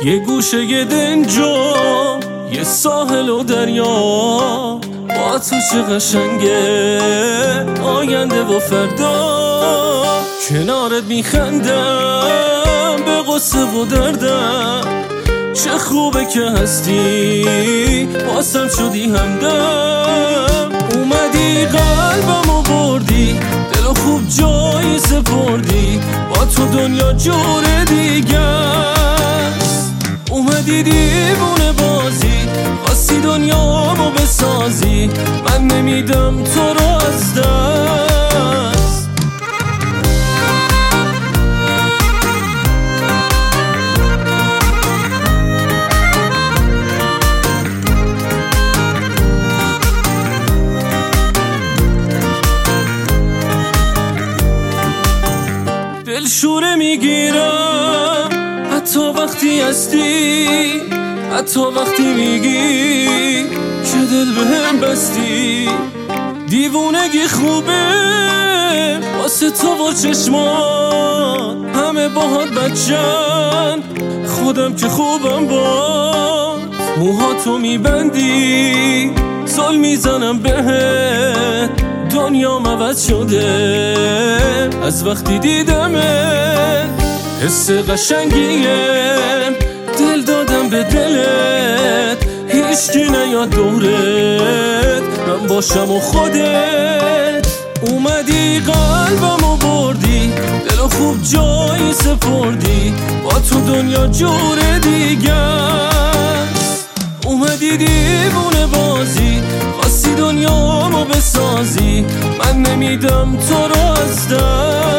یه گوشه یه دنجا، یه ساحل و دریا، با تو چه قشنگه آینده و فردا. کنارت میخندم به قصه و دردم، چه خوبه که هستی واسم شدی همدم. اومدی قلبمو بردی، دلو خوب جایی سپردی، با تو دنیا جور دیگه است. اومدی دیوونه بازی، خواستی دنیامو بسازی، من نمیدم تو رو از دست. دلشوره میگیرم حتی وقتی هستی، حتی وقتی میگی که دل بهم بستی. دیوونگی خوبه واسه تو و چشمان، همه باهات بچن، خودم که خوبم با موهاتو میبندی، زل میزنم بهت، دنیام عوض شده از وقتی دیدمت. حس قشنگیم دل دادم به دلت، هیچکی نیاد دورت، من باشم و خودت. اومدی قلبمو بردی، دلو خوب جایی سپردی، با تو دنیا جور دیگه است. اومدی دیوونه بازی، خواستی دنیامو بسازی، من نمیدم تو رو از دست.